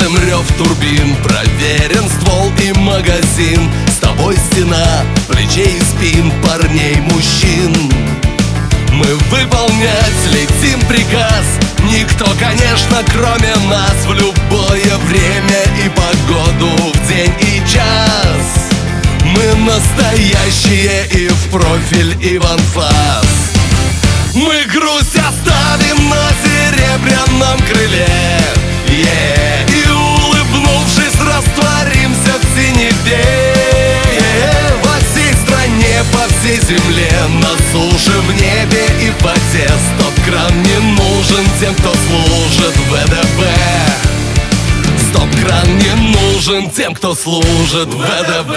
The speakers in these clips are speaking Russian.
слышим рев турбин, проверен ствол и магазин. С тобой стена плечей и спин парней, мужчин. Мы выполнять летим приказ. Никто, конечно, кроме нас. В любое время и погоду, в день и час. Мы настоящие и в профиль, и в анфас. Мы грусть оставим на серебряном крыле, и улыбнувшись растворимся в синеве. Во всей стране, по всей земле, на суше, в небе и в воде. Стоп-кран не нужен тем, кто служит ВДВ. Стоп-кран не нужен тем, кто служит ВДВ.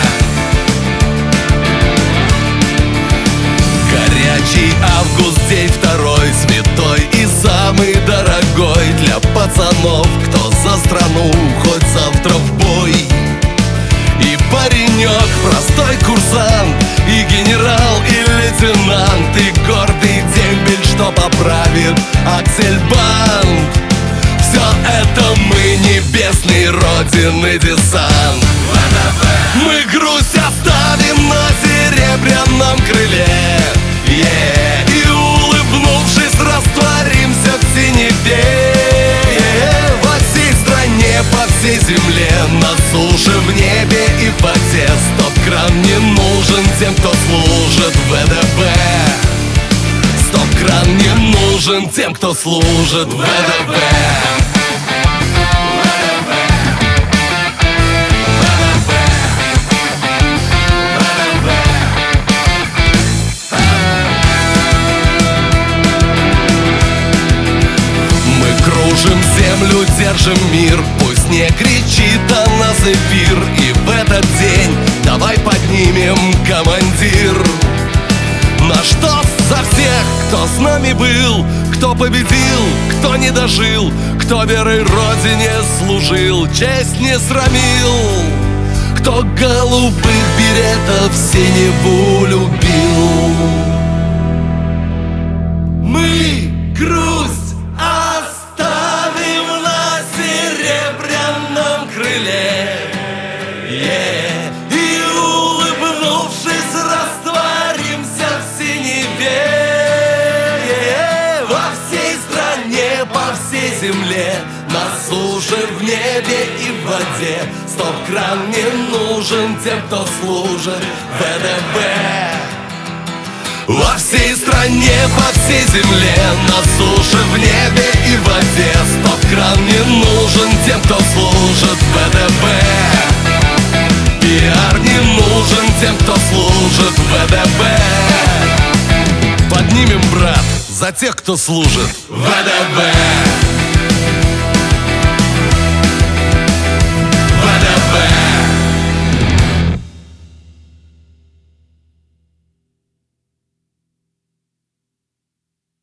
Горячий август, день второй, святой и самый дорогой для пацанов, кто за страну, хоть завтра в бой. И паренек, простой курсант, и генерал, и лейтенант, и гордый дембель, что поправит аксельбанд. Все это мы, небесный Родины десант. Мы грусть оставим на серебряном крыле, и улыбнувшись растворимся в синеве. Во всей стране, по всей земле, на суше, в небе и в воде. Стоп-кран не нужен тем, кто служит ВДВ. Стоп-кран не нужен тем, кто служит ВДВ. Кружим землю, держим мир. Пусть не кричит о нас эфир. И в этот день давай поднимем командир. Наш тост за всех, кто с нами был, кто победил, кто не дожил, кто верой Родине служил, честь не срамил, кто голубых беретов синеву любил. Мы грусть и улыбнувшись растворимся в синеве. Во всей стране, по всей земле, на суше, в небе и в воде. Стоп-кран не нужен тем, кто служит ВДВ. Во всей стране, по всей земле, на суше, в небе и в воде. Стоп-кран не нужен тем, кто служит ВДВ. Пиар не нужен тем, кто служит ВДВ. Поднимем, брат, за тех, кто служит ВДВ.